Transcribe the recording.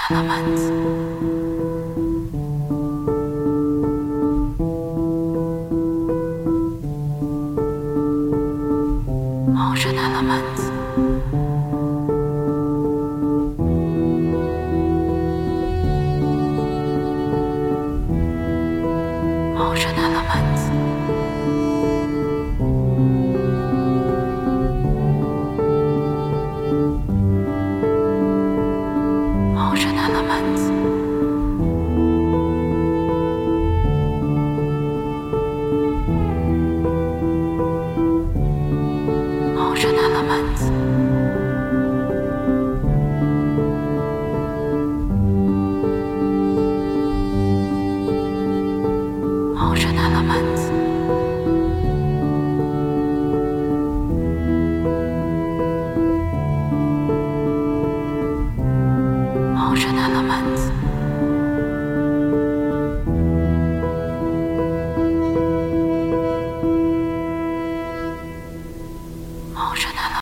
Elements. Ocean elements. Ocean elements. Ocean elements. Ocean elements. Ocean elements. Ocean elements. Ocean elements.